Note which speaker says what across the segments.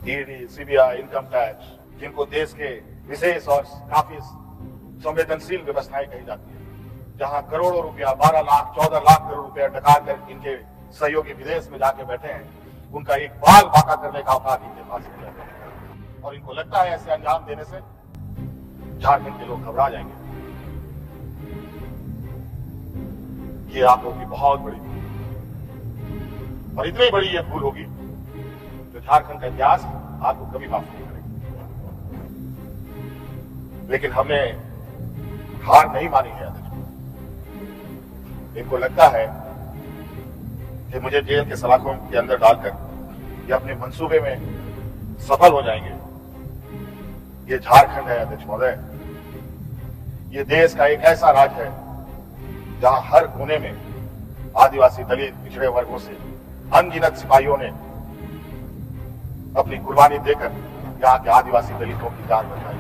Speaker 1: ED, CBI, income tax, जिनको देश के विशेष और काफी संवेदनशील व्यवस्थाएं कही जाती है, जहां करोड़ों रुपया, 12 लाख 14 लाख करोड़ रुपया डकार कर इनके सहयोगी विदेश में जाके बैठे हैं, उनका एक बाल बाका करने का औकात इनके पास नहीं है। और इनको लगता है ऐसे अंजाम देने से झारखंड के लोग घबरा जाएंगे। ये आप लोगों की बहुत बड़ी भूल, और इतनी बड़ी ये भूल होगी जो झारखंड का इतिहास आपको कभी माफ नहीं करेगा। लेकिन हमने हार नहीं मानी है। इनको लगता है कि मुझे जेल के सलाखों के अंदर डालकर ये अपने मंसूबे में सफल हो जाएंगे। ये झारखंड है अध्यक्ष महोदय, ये देश का एक ऐसा राज्य है जहां हर कोने में आदिवासी, दलित, पिछड़े वर्गों से अनगिनत सिपाहियों ने अपनी कुर्बानी देकर यहाँ के आदिवासी दलितों की जान बचाई।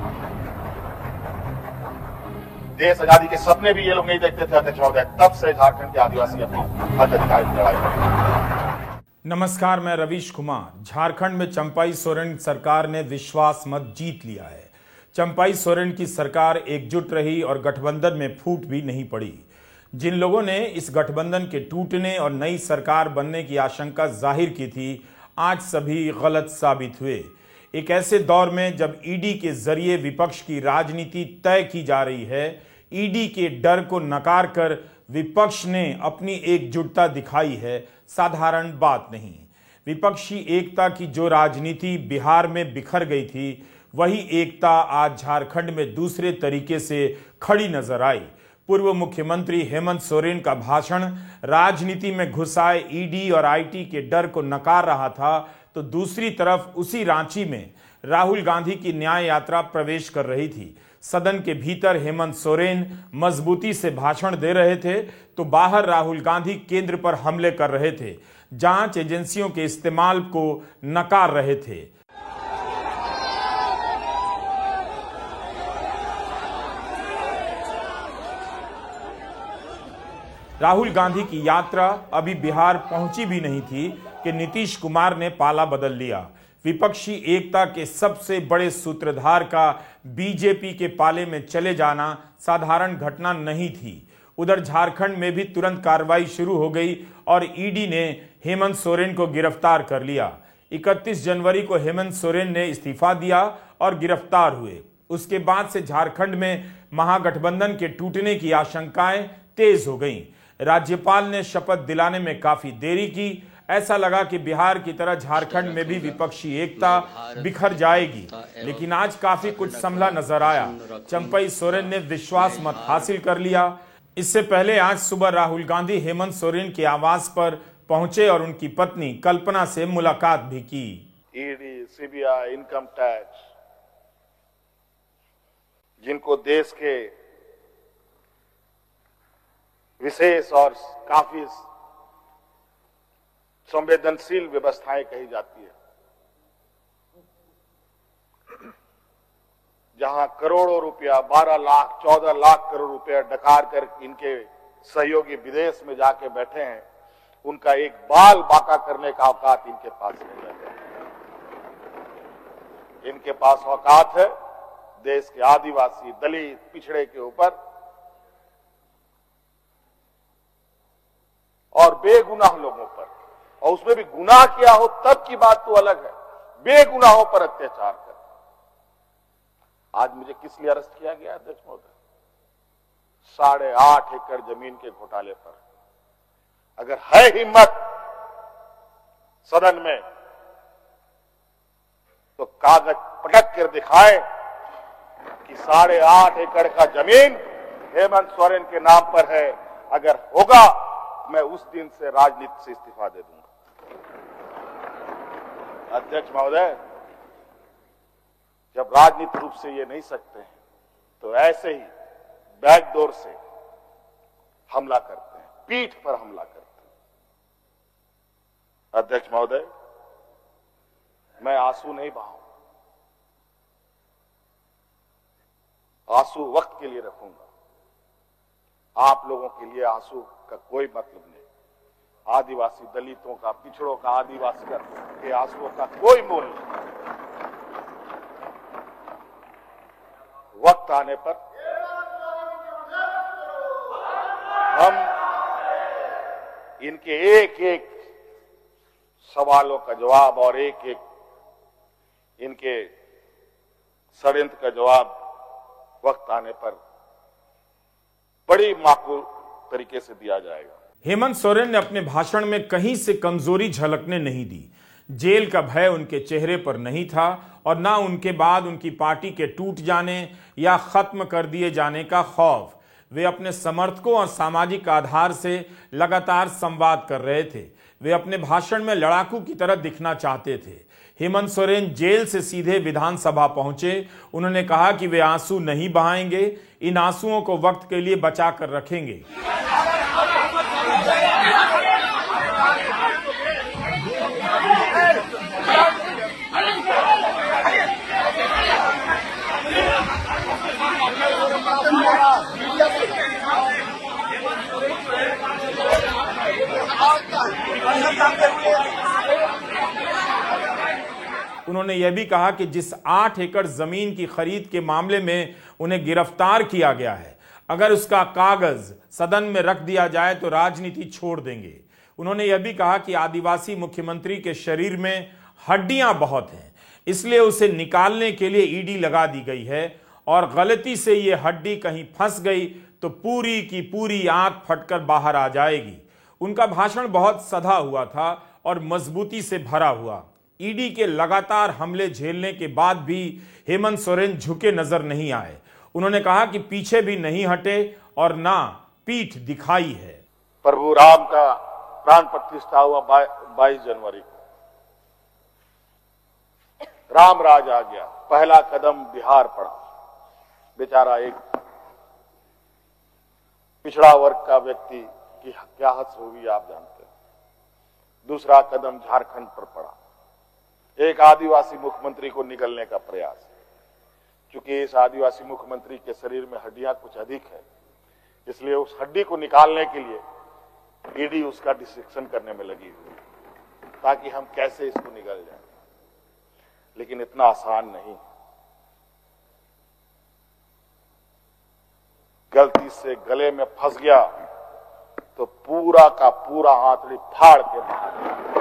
Speaker 1: देश आजादी के सपने भी ये लोग नहीं देखते थे अध्यक्ष महोदय, तब से झारखंड के आदिवासी अपनी हक अधिकार की लड़ाई कर रहे हैं।
Speaker 2: नमस्कार, मैं रवीश कुमार। झारखंड में चंपाई सोरेन सरकार ने विश्वास मत जीत लिया है। चंपाई सोरेन की सरकार एकजुट रही और गठबंधन में फूट भी नहीं पड़ी। जिन लोगों ने इस गठबंधन के टूटने और नई सरकार बनने की आशंका जाहिर की थी, आज सभी गलत साबित हुए। एक ऐसे दौर में जब ईडी के जरिए विपक्ष की राजनीति तय की जा रही है, ईडी के डर को नकार कर विपक्ष ने अपनी एकजुटता दिखाई है, साधारण बात नहीं। विपक्षी एकता की जो राजनीति बिहार में बिखर गई थी, वही एकता आज झारखंड में दूसरे तरीके से खड़ी नजर आई। पूर्व मुख्यमंत्री हेमंत सोरेन का भाषण राजनीति में घुसाए ईडी और आईटी के डर को नकार रहा था, तो दूसरी तरफ उसी रांची में राहुल गांधी की न्याय यात्रा प्रवेश कर रही थी। सदन के भीतर हेमंत सोरेन मजबूती से भाषण दे रहे थे, तो बाहर राहुल गांधी केंद्र पर हमले कर रहे थे, जांच एजेंसियों के इस्तेमाल को नकार रहे थे। राहुल गांधी की यात्रा अभी बिहार पहुंची भी नहीं थी कि नीतीश कुमार ने पाला बदल लिया। विपक्षी एकता के सबसे बड़े सूत्रधार का बीजेपी के पाले में चले जाना साधारण घटना नहीं थी। उधर झारखंड में भी तुरंत कार्रवाई शुरू हो गई और ईडी ने हेमंत सोरेन को गिरफ्तार कर लिया। 31 जनवरी को हेमंत सोरेन ने इस्तीफा दिया और गिरफ्तार हुए। उसके बाद से झारखंड में महागठबंधन के टूटने की आशंकाएं तेज हो गईं। राज्यपाल ने शपथ दिलाने में काफी देरी की। ऐसा लगा कि बिहार की तरह झारखंड में भी विपक्षी एकता बिखर जाएगी, लेकिन आज काफी कुछ संभला नजर आया। चंपाई सोरेन ने विश्वास मत हासिल कर लिया। इससे पहले आज सुबह राहुल गांधी हेमंत सोरेन के आवास पर पहुंचे और उनकी पत्नी कल्पना से मुलाकात भी की।
Speaker 1: ईडी, सीबीआई, इनकम टैक्स, जिनको देश के विशेष और काफी संवेदनशील व्यवस्थाएं कही जाती है, जहां करोड़ों रुपया, 12 लाख 14 लाख करोड़ रुपया डकार कर इनके सहयोगी विदेश में जाके बैठे हैं, उनका एक बाल बाका करने का औकात इनके पास नहीं है। इनके पास औकात है देश के आदिवासी, दलित, पिछड़े के ऊपर और बेगुनाह लोगों पर, और उसमें भी गुनाह किया हो तब की बात तो अलग है, बेगुनाहों पर अत्याचार कर। आज मुझे किस लिए अरेस्ट किया गया अध्यक्ष महोदय? 8.5 एकड़ जमीन के घोटाले पर। अगर है हिम्मत सदन में तो कागज पटक कर दिखाए कि 8.5 एकड़ का जमीन हेमंत सोरेन के नाम पर है। अगर होगा, मैं उस दिन से राजनीति से इस्तीफा दे दूंगा। अध्यक्ष महोदय, जब राजनीतिक रूप से ये नहीं सकते हैं, तो ऐसे ही बैकडोर से हमला करते हैं, पीठ पर हमला करते हैं। अध्यक्ष महोदय, मैं आंसू नहीं बहाऊं, आंसू वक्त के लिए रखूंगा। आप लोगों के लिए आंसू का कोई मतलब नहीं। आदिवासी दलितों का, पिछड़ों का, आदिवासी के आंसुओं का कोई मोल नहीं। वक्त आने पर हम इनके एक एक सवालों का जवाब और एक एक इनके षड्यंत्र का जवाब वक्त आने पर बड़ी माकूल तरीके से दिया जाएगा।
Speaker 2: हेमंत सोरेन ने अपने भाषण में कहीं से कमजोरी झलकने नहीं दी। जेल का भय उनके चेहरे पर नहीं था और ना उनके बाद उनकी पार्टी के टूट जाने या खत्म कर दिए जाने का खौफ। वे अपने समर्थकों और सामाजिक आधार से लगातार संवाद कर रहे थे। वे अपने भाषण में लड़ाकू की तरह दिखना चाहते थे। हेमंत सोरेन जेल से सीधे विधानसभा पहुंचे। उन्होंने कहा कि वे आंसू नहीं बहाएंगे, इन आंसुओं को वक्त के लिए बचा कर रखेंगे। उन्होंने यह भी कहा कि जिस 8 एकड़ जमीन की खरीद के मामले में उन्हें गिरफ्तार किया गया है, अगर उसका कागज सदन में रख दिया जाए तो राजनीति छोड़ देंगे। उन्होंने यह भी कहा कि आदिवासी मुख्यमंत्री के शरीर में हड्डियां बहुत हैं, इसलिए उसे निकालने के लिए ईडी लगा दी गई है और गलती से यह हड्डी कहीं फंस गई तो पूरी की पूरी आंत फटकर बाहर आ जाएगी। उनका भाषण बहुत सधा हुआ था और मजबूती से भरा हुआ। ईडी के लगातार हमले झेलने के बाद भी हेमंत सोरेन झुके नजर नहीं आए। उन्होंने कहा कि पीछे भी नहीं हटे और ना पीठ दिखाई है।
Speaker 1: प्रभु राम का प्राण प्रतिष्ठा हुआ 22 जनवरी को। राम राज आ गया, पहला कदम बिहार पड़ा। बेचारा एक पिछड़ा वर्ग का व्यक्ति की क्या हद होगी आप जानते हैं। दूसरा कदम झारखंड पर पड़ा, एक आदिवासी मुख्यमंत्री को निगलने का प्रयास। क्योंकि इस आदिवासी मुख्यमंत्री के शरीर में हड्डियां कुछ अधिक है, इसलिए उस हड्डी को निकालने के लिए ईडी उसका डिसेक्शन करने में लगी हुई ताकि हम कैसे इसको निगल जाए। लेकिन इतना आसान नहीं। गलती से गले में फंस गया तो पूरा का पूरा आंतड़ी फाड़ के बाहर।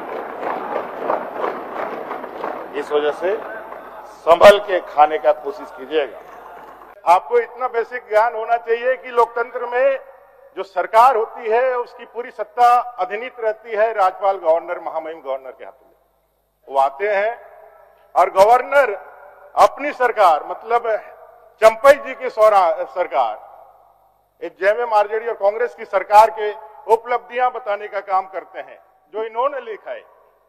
Speaker 1: इस वजह से संभल के खाने का कोशिश कीजिएगा।
Speaker 3: आपको इतना बेसिक ज्ञान होना चाहिए कि लोकतंत्र में जो सरकार होती है उसकी पूरी सत्ता अधिनीत रहती है राज्यपाल, गवर्नर, महामहिम गवर्नर के हाथों में। वो आते हैं और गवर्नर अपनी सरकार, मतलब चंपई जी की सरकार, जेएमएम आरजेडी और कांग्रेस की सरकार के उपलब्धियां बताने का काम करते हैं जो इन्होंने लिखा है।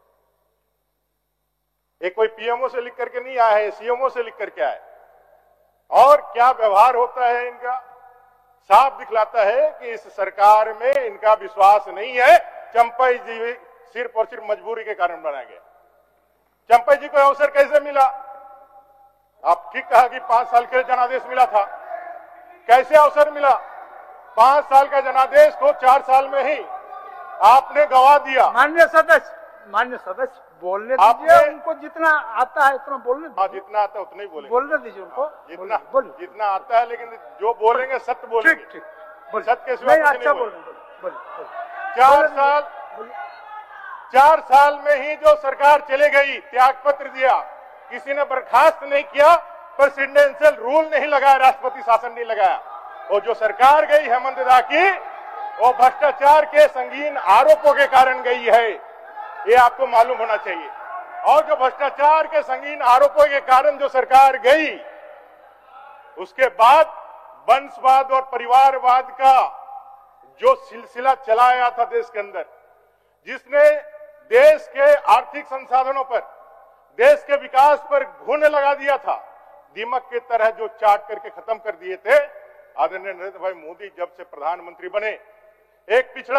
Speaker 3: ये कोई पीएमओ से लिख करके नहीं आया है, सीएमओ से लिख करके आया है। और क्या व्यवहार होता है इनका साफ दिखलाता है कि इस सरकार में इनका विश्वास नहीं है। चंपई जी सिर्फ और सिर्फ मजबूरी के कारण बनाया गया। चंपई जी को अवसर कैसे मिला? आप ठीक कहा कि 5 साल के जनादेश मिला था। कैसे अवसर मिला? 5 साल का जनादेश को 4 साल में ही आपने गवा दिया।
Speaker 4: माननीय सदस्य बोलने दीजिए, उनको जितना आता है उतना बोलने दीजिए।
Speaker 1: हाँ, जितना आता है उतना ही
Speaker 4: बोलने दीजिए उनको।
Speaker 1: जितना आता है, लेकिन जो बोलेंगे सत्य बोलेंगे।
Speaker 4: ठीक।
Speaker 1: सत्य के सिवा कुछ
Speaker 4: अच्छा
Speaker 1: नहीं
Speaker 4: बोलेंगे।
Speaker 1: 4 साल में ही जो सरकार चले गई, त्याग पत्र दिया, किसी ने बर्खास्त नहीं किया, प्रेसिडेंशियल रूल नहीं लगाया, राष्ट्रपति शासन नहीं लगाया। और जो सरकार गई हेमंत दा की, वो भ्रष्टाचार के संगीन आरोपों के कारण गई है, ये आपको मालूम होना चाहिए। और जो भ्रष्टाचार के संगीन आरोपों के कारण जो सरकार गई, उसके बाद वंशवाद और परिवारवाद का जो सिलसिला चलाया था देश के अंदर, जिसने देश के आर्थिक संसाधनों पर, देश के विकास पर घून लगा दिया था, दीमक की तरह जो चाट करके खत्म कर दिए थे। आदरणीय नरेंद्र भाई मोदी जब से प्रधानमंत्री बने, एक पिछड़ा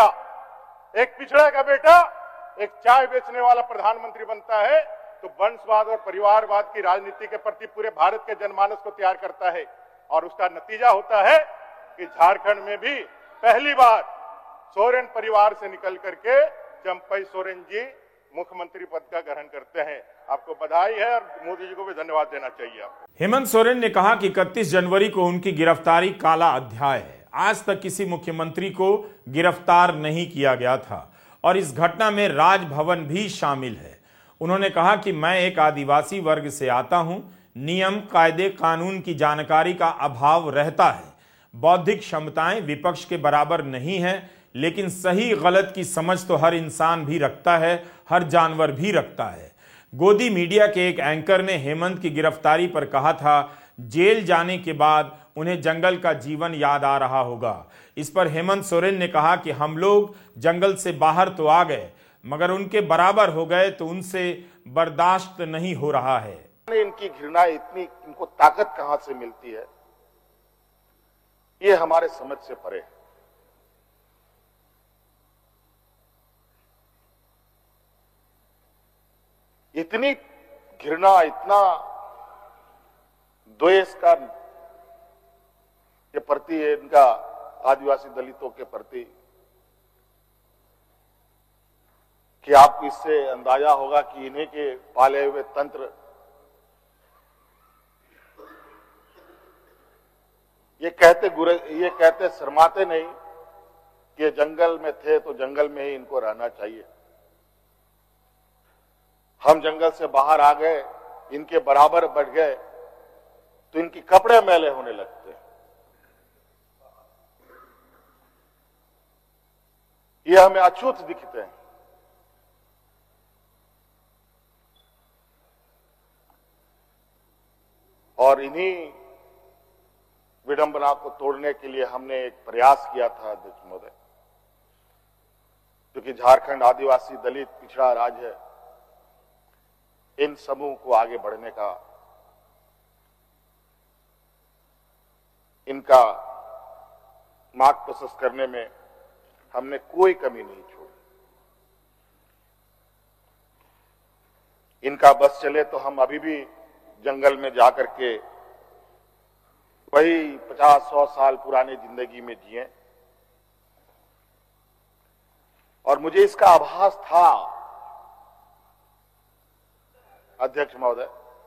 Speaker 1: का बेटा एक चाय बेचने वाला प्रधानमंत्री बनता है तो वंशवाद और परिवारवाद की राजनीति के प्रति पूरे भारत के जनमानस को तैयार करता है। और उसका नतीजा होता है कि झारखंड में भी पहली बार सोरेन परिवार से निकल करके चंपई सोरेन जी
Speaker 3: मुख्यमंत्री पद का ग्रहण करते हैं। आपको बधाई है और मोदी जी को भी धन्यवाद देना चाहिए। आप
Speaker 2: हेमंत सोरेन ने कहा कि 31 जनवरी को उनकी गिरफ्तारी काला अध्याय है। आज तक किसी मुख्यमंत्री को गिरफ्तार नहीं किया गया था और इस घटना में राजभवन भी शामिल है। उन्होंने कहा कि मैं एक आदिवासी वर्ग से आता हूं, नियम कायदे कानून की जानकारी का अभाव रहता है। बौद्धिक क्षमताएं विपक्ष के बराबर नहीं है, लेकिन सही गलत की समझ तो हर इंसान भी रखता है, हर जानवर भी रखता है। गोदी मीडिया के एक एंकर ने हेमंत की गिरफ्तारी पर कहा था, जेल जाने के बाद उन्हें जंगल का जीवन याद आ रहा होगा। इस पर हेमंत सोरेन ने कहा कि हम लोग जंगल से बाहर तो आ गए, मगर उनके बराबर हो गए तो उनसे बर्दाश्त नहीं हो रहा है।
Speaker 1: इनकी घृणा इतनी, इनको ताकत कहां से मिलती है, ये हमारे समझ से परे है। इतनी घृणा, इतना द्वेष का के प्रति है इनका आदिवासी दलितों के प्रति, कि आपको इससे अंदाजा होगा कि इन्हीं के पाले हुए तंत्र ये कहते शर्माते नहीं कि जंगल में थे तो जंगल में ही इनको रहना चाहिए। हम जंगल से बाहर आ गए, इनके बराबर बढ़ गए तो इनकी कपड़े मैले होने लगते हैं। ये हमें अछूत दिखते हैं। और इन्हीं विडंबना को तोड़ने के लिए हमने एक प्रयास किया था अध्यक्ष महोदय, क्योंकि झारखंड आदिवासी दलित पिछड़ा राज्य है। इन समूह को आगे बढ़ने का, इनका मार्ग प्रशस्त करने में हमने कोई कमी नहीं छोड़ी। इनका बस चले तो हम अभी भी जंगल में जाकर के वही 50-100 साल पुरानी जिंदगी में जिए। और मुझे इसका आभास था अध्यक्ष महोदय,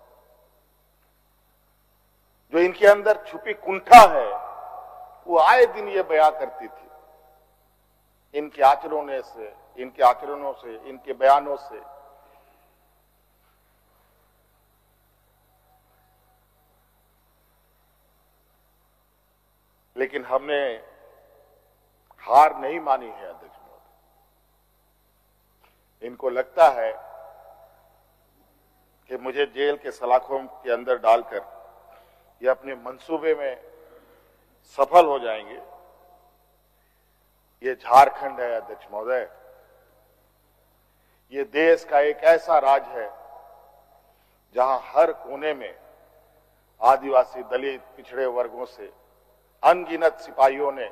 Speaker 1: जो इनके अंदर छुपी कुंठा है वो आए दिन ये बयां करती थी। इनके आचरणों से, इनके बयानों से लेकिन हमने हार नहीं मानी है अध्यक्ष महोदय। इनको लगता है कि मुझे जेल के सलाखों के अंदर डालकर ये अपने मंसूबे में सफल हो जाएंगे। ये झारखंड है अध्यक्ष महोदय, ये देश का एक ऐसा राज्य है जहां हर कोने में आदिवासी दलित पिछड़े वर्गों से अनगिनत सिपाहियों ने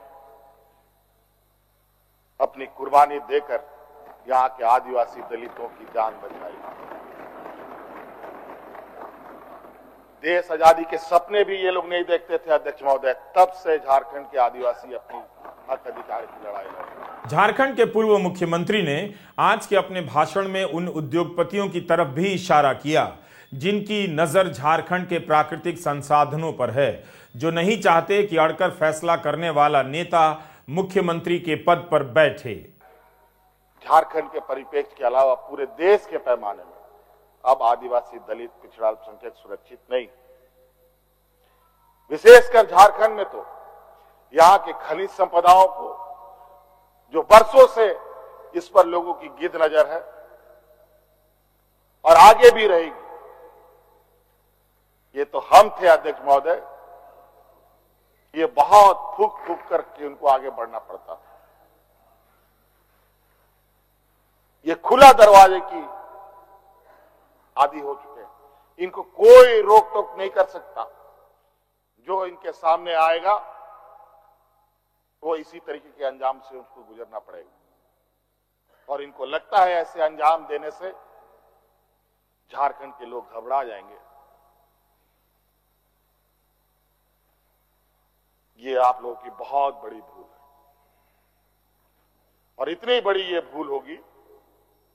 Speaker 1: अपनी कुर्बानी देकर यहां के आदिवासी दलितों की जान बचाई। देश आजादी के सपने भी ये लोग नहीं देखते थे अध्यक्ष महोदय, तब से झारखंड के आदिवासी अपनी हक अधिकार की लड़ाई लड़ रहे हैं।
Speaker 2: झारखंड के पूर्व मुख्यमंत्री ने आज के अपने भाषण में उन उद्योगपतियों की तरफ भी इशारा किया जिनकी नजर झारखंड के प्राकृतिक संसाधनों पर है, जो नहीं चाहते कि अड़कर फैसला करने वाला नेता मुख्यमंत्री के पद पर बैठे।
Speaker 1: झारखंड के परिप्रेक्ष्य के अलावा पूरे देश के पैमाने में अब आदिवासी दलित पिछड़ा अल्पसंख्यक सुरक्षित नहीं। विशेषकर झारखंड में तो यहां के खनिज संपदाओं को, जो बरसों से इस पर लोगों की गिद्ध नजर है और आगे भी रहेगी। ये तो हम थे अध्यक्ष महोदय, ये बहुत फूक फूक करके उनको आगे बढ़ना पड़ता था। ये खुला दरवाजे की आदि हो चुके हैं, इनको कोई रोक टोक नहीं कर सकता। जो इनके सामने आएगा वो इसी तरीके के अंजाम से उसको गुजरना पड़ेगा। और इनको लगता है ऐसे अंजाम देने से झारखंड के लोग घबरा जाएंगे। ये आप लोगों की बहुत बड़ी भूल है, और इतनी बड़ी ये भूल होगी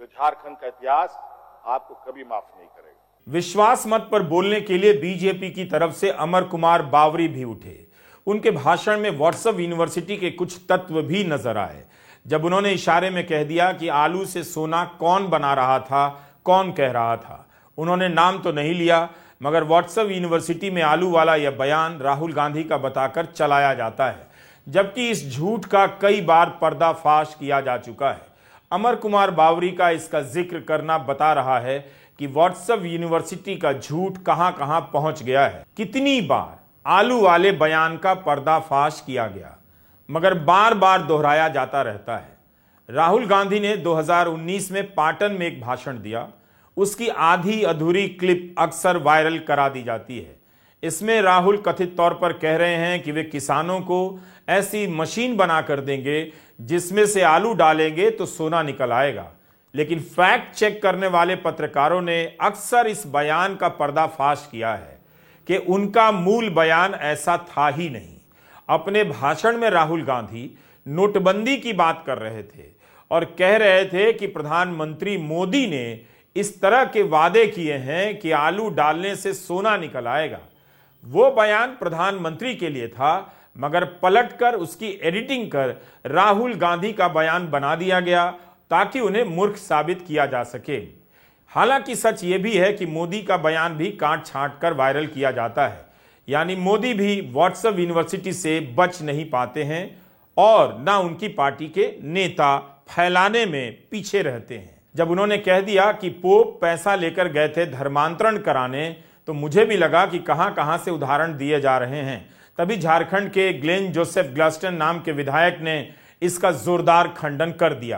Speaker 1: तो झारखंड का इतिहास आपको कभी माफ नहीं करेगा।
Speaker 2: विश्वास मत पर बोलने के लिए बीजेपी की तरफ से अमर कुमार बावरी भी उठे। उनके भाषण में व्हाट्सएप यूनिवर्सिटी के कुछ तत्व भी नजर आए, जब उन्होंने इशारे में कह दिया कि आलू से सोना कौन बना रहा था, कौन कह रहा था। उन्होंने नाम तो नहीं लिया, मगर व्हाट्सएप यूनिवर्सिटी में आलू वाला यह बयान राहुल गांधी का बताकर चलाया जाता है, जबकि इस झूठ का कई बार पर्दाफाश किया जा चुका है। अमर कुमार बावरी का इसका जिक्र करना बता रहा है कि व्हाट्सएप यूनिवर्सिटी का झूठ कहां कहां पहुंच गया है। कितनी बार आलू वाले बयान का पर्दाफाश किया गया, मगर बार बार दोहराया जाता रहता है। राहुल गांधी ने 2019 में पाटन में एक भाषण दिया। उसकी आधी अधूरी क्लिप अक्सर वायरल करा दी जाती है। इसमें राहुल कथित तौर पर कह रहे हैं कि वे किसानों को ऐसी मशीन बना कर देंगे जिसमें से आलू डालेंगे तो सोना निकल आएगा। लेकिन फैक्ट चेक करने वाले पत्रकारों ने अक्सर इस बयान का पर्दाफाश किया है कि उनका मूल बयान ऐसा था ही नहीं। अपने भाषण में राहुल गांधी नोटबंदी की बात कर रहे थे और कह रहे थे कि प्रधानमंत्री मोदी ने इस तरह के वादे किए हैं कि आलू डालने से सोना निकल आएगा। वो बयान प्रधानमंत्री के लिए था, मगर पलटकर उसकी एडिटिंग कर राहुल गांधी का बयान बना दिया गया ताकि उन्हें मूर्ख साबित किया जा सके। हालांकि सच ये भी है कि मोदी का बयान भी काट छांट कर वायरल किया जाता है, यानी मोदी भी व्हाट्सएप यूनिवर्सिटी से बच नहीं पाते हैं और ना उनकी पार्टी के नेता फैलाने में पीछे रहते हैं। जब उन्होंने कह दिया कि पोप पैसा लेकर गए थे धर्मांतरण कराने, तो मुझे भी लगा कि कहां कहां से उदाहरण दिए जा रहे हैं। तभी झारखंड के ग्लेन जोसेफ ग्लस्टन नाम के विधायक ने इसका जोरदार खंडन कर दिया।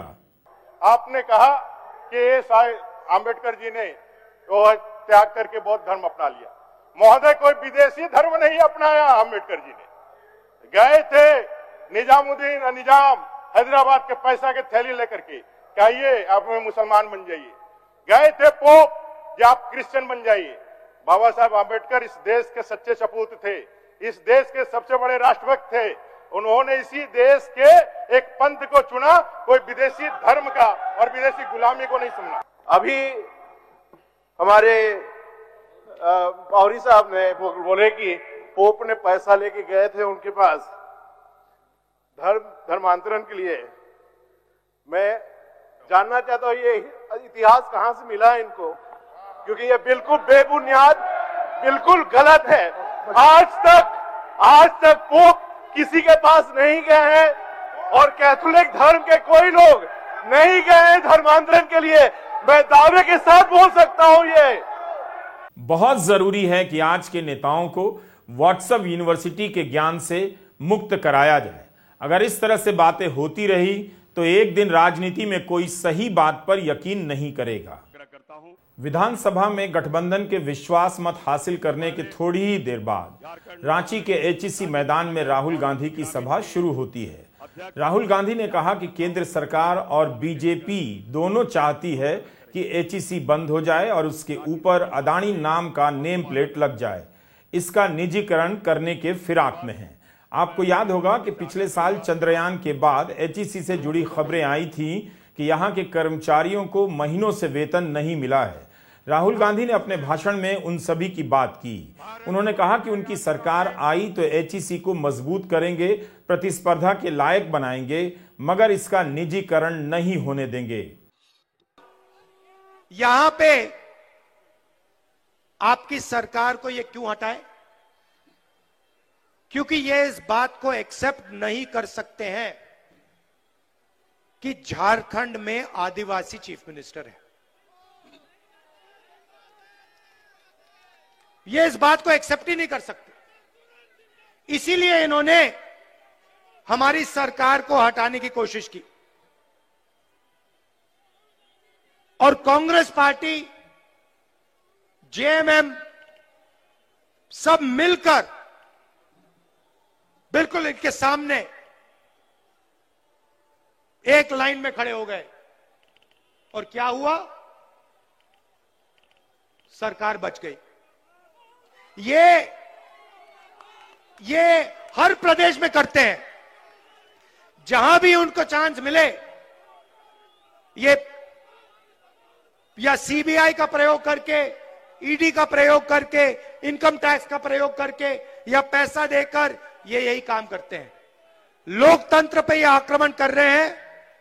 Speaker 3: आपने कहा कि आंबेडकर जी ने वो त्याग करके बौद्ध धर्म अपना लिया। महोदय, कोई विदेशी धर्म नहीं अपनाया। आंबेडकर जी ने गए थे निजामुद्दीन निजाम हैदराबाद के पैसा के थैली लेकर के, कहिए आप मुसलमान बन जाइए। गए थे पोप कि आप क्रिश्चियन बन जाइए। बाबा साहब आंबेडकर इस देश के सच्चे सपूत थे, इस देश के सबसे बड़े राष्ट्रभक्त थे। उन्होंने इसी देश के एक पंथ को चुना, कोई विदेशी धर्म का और विदेशी गुलामी को नहीं सुनना।
Speaker 1: अभी हमारे बावरी साहब ने बोले कि पोप ने पैसा लेके गए थे उनके पास धर्मांतरण के लिए। मैं जानना चाहता हूं ये इतिहास कहां से मिला है इनको, क्योंकि ये बिल्कुल बेबुनियाद, बिल्कुल गलत है। आज तक पोप किसी के पास नहीं गए हैं और कैथोलिक धर्म के कोई लोग नहीं गए हैं धर्मांतरण के लिए। मैं दावे के साथ बोल सकता हूं ये
Speaker 2: बहुत जरूरी है कि आज के नेताओं को व्हाट्सएप यूनिवर्सिटी के ज्ञान से मुक्त कराया जाए। अगर इस तरह से बातें होती रही तो एक दिन राजनीति में कोई सही बात पर यकीन नहीं करेगा। विधानसभा में गठबंधन के विश्वास मत हासिल करने के थोड़ी ही देर बाद रांची के एचईसी मैदान में राहुल गांधी की सभा शुरू होती है। राहुल गांधी ने कहा कि केंद्र सरकार और बीजेपी दोनों चाहती है कि एचईसी बंद हो जाए और उसके ऊपर अदानी नाम का नेम प्लेट लग जाए। इसका निजीकरण करने के फिराक में है। आपको याद होगा कि पिछले साल चंद्रयान के बाद एचईसी से जुड़ी खबरें आई थी कि यहां के कर्मचारियों को महीनों से वेतन नहीं मिला है। राहुल गांधी ने अपने भाषण में उन सभी की बात की। उन्होंने कहा कि उनकी सरकार आई तो एचईसी को मजबूत करेंगे, प्रतिस्पर्धा के लायक बनाएंगे, मगर इसका निजीकरण नहीं होने देंगे।
Speaker 5: यहां पे आपकी सरकार को ये क्यों हटाए? क्योंकि ये इस बात को एक्सेप्ट नहीं कर सकते हैं कि झारखंड में आदिवासी चीफ मिनिस्टर है। ये इस बात को एक्सेप्ट ही नहीं कर सकते। इसीलिए इन्होंने हमारी सरकार को हटाने की कोशिश की और कांग्रेस पार्टी, जेएमएम सब मिलकर बिल्कुल इनके सामने एक लाइन में खड़े हो गए। और क्या हुआ? सरकार बच गई। ये हर प्रदेश में करते हैं। जहां भी उनको चांस मिले ये या सीबीआई का प्रयोग करके, ईडी का प्रयोग करके, इनकम टैक्स का प्रयोग करके या पैसा देकर ये यही काम करते हैं। लोकतंत्र पे ये आक्रमण कर रहे हैं,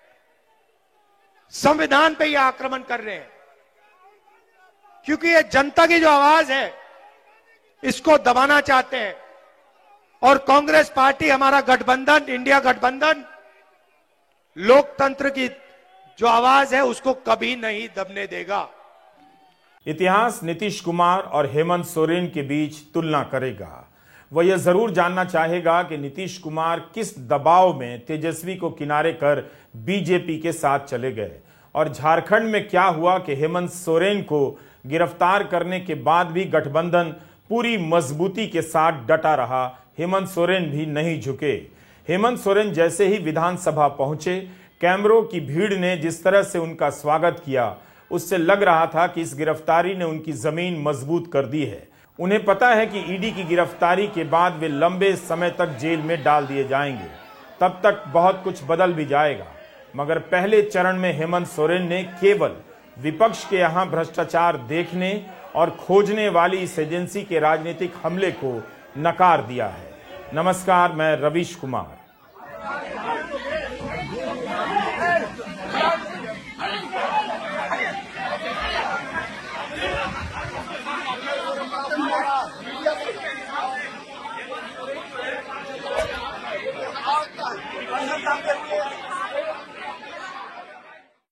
Speaker 5: संविधान पे ये आक्रमण कर रहे हैं, क्योंकि ये जनता की जो आवाज है इसको दबाना चाहते हैं। और कांग्रेस पार्टी, हमारा गठबंधन, इंडिया गठबंधन, लोकतंत्र की जो आवाज है उसको कभी नहीं दबने देगा।
Speaker 2: इतिहास नीतीश कुमार और हेमंत सोरेन के बीच तुलना करेगा। वह यह जरूर जानना चाहेगा कि नीतीश कुमार किस दबाव में तेजस्वी को किनारे कर बीजेपी के साथ चले गए, और झारखंड में क्या हुआ कि हेमंत सोरेन को गिरफ्तार करने के बाद भी गठबंधन पूरी मजबूती के साथ डटा रहा। हेमंत सोरेन भी नहीं झुके। हेमंत सोरेन जैसे ही विधानसभा पहुंचे, कैमरों की भीड़ ने जिस तरह से उनका स्वागत किया, उससे लग रहा था कि इस गिरफ्तारी ने उनकी जमीन मजबूत कर दी है। उन्हें पता है कि ईडी की गिरफ्तारी के बाद वे लंबे समय तक जेल में डाल दिए जाएंगे, तब तक बहुत कुछ बदल भी जाएगा। मगर पहले चरण में हेमंत सोरेन ने केवल विपक्ष के यहां भ्रष्टाचार देखने और खोजने वाली इस एजेंसी के राजनीतिक हमले को नकार दिया है। नमस्कार, मैं रवीश कुमार।